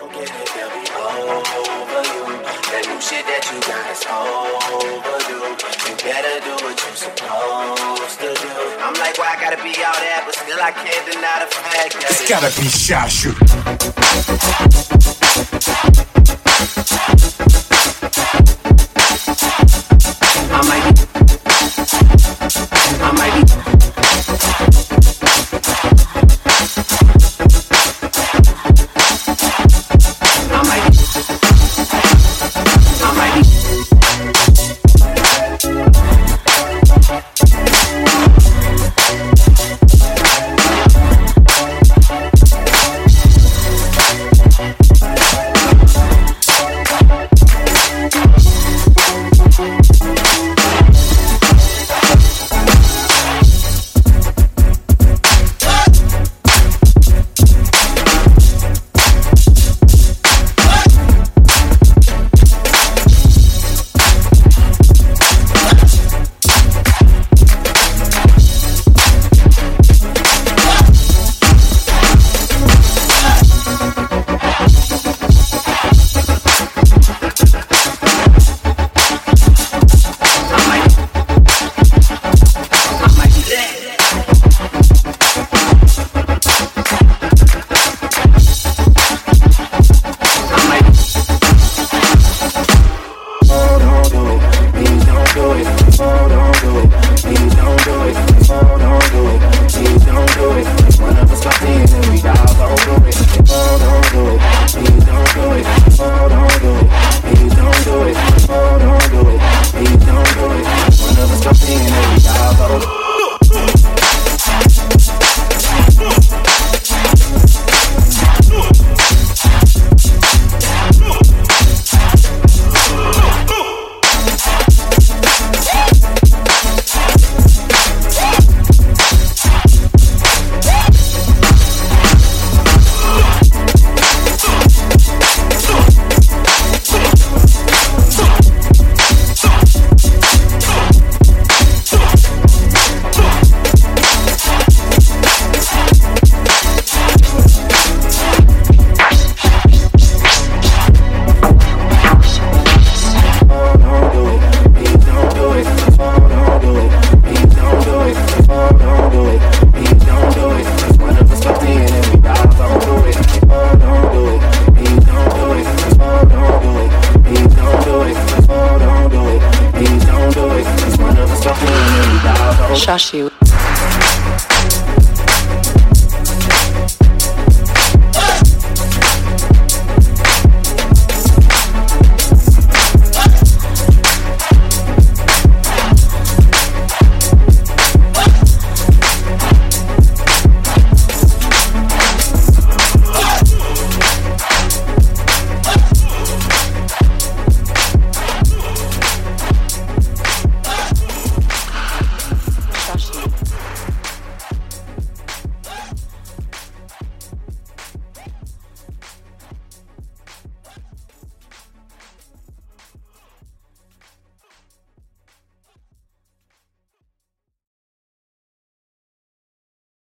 get it, they'll be over you. That new shit that you got is overdue. You better do what you supposed to do. I'm like, why I gotta be all that, but still I can't deny the fact that it's gotta be Shashu. I might be